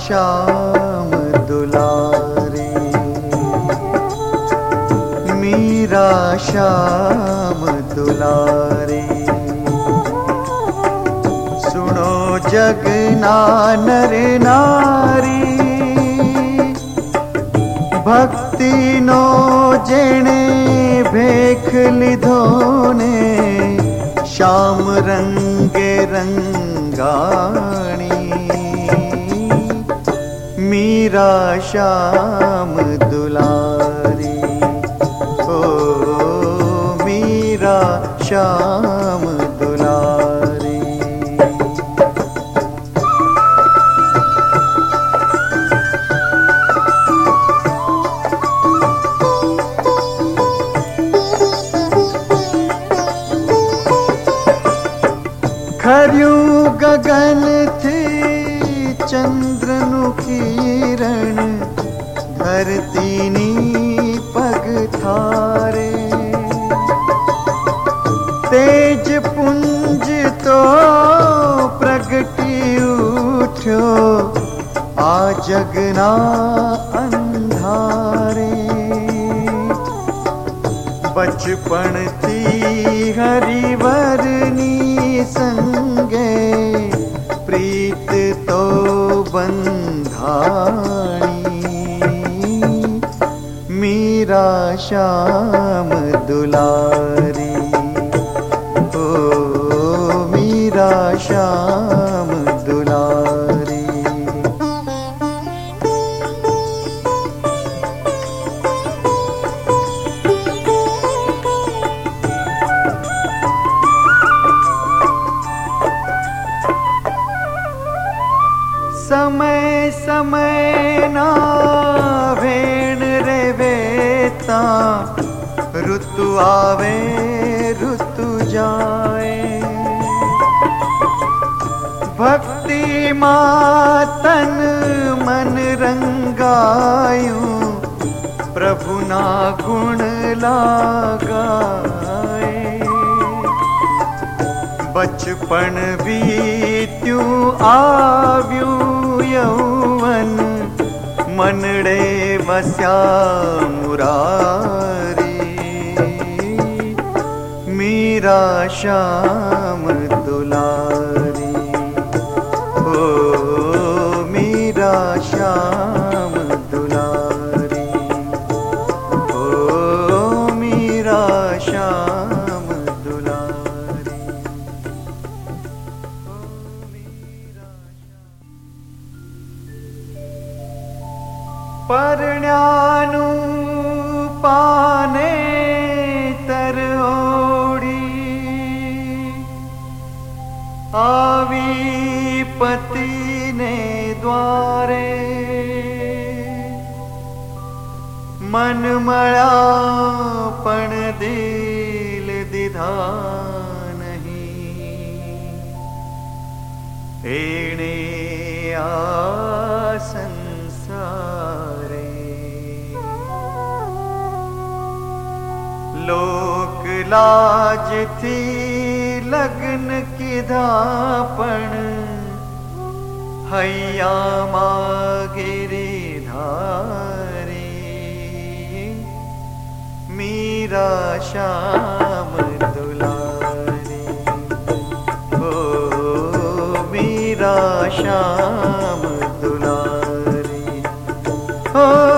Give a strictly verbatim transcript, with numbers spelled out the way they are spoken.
श्याम दुलारे, मीरा श्याम दुलारे। सुनो जगना नर नारी, भक्ति नो जेणे भेख लिधो ने, श्याम रंगे रंगाणी। मीरा श्याम दुलारी, ओ मीरा श्याम दुलारी। खर्यू गगन थी चंद्रनु किरण, धरती नी पग थारे। तेज पुंज तो प्रगटी उठ्यो, आ जगना अंधारे। बचपन थी हरिवरनी संगे, प्रीत तो बंधाणी। मीरा श्याम दुलारी, ओ मीरा श्याम दुलारी। समय समय ना भेण रे वेता, ऋतु आवे ऋतु जाए। भक्ति मातन मन रंगायूं, प्रभु ना गुण लगाए। बचपन बीत्यूं आव्यूं यौवन, मनड़े वस्या मुरारी। मीरा श्याम दुलारी, ओ मीरा श्याम दुलारी, ओ मीरा श्याम दुलारी। परण्यानु पाने तर ओड़ी, आवी पति ने द्वारे। मन मड़ा पण दिल दिधा नहीं, एणे आ संसारे। लोक लाज थी लगन की धापण, हैया मागिरी धारी। मीरा श्याम दुलारी, ओ मीरा श्याम दुलारी, ओ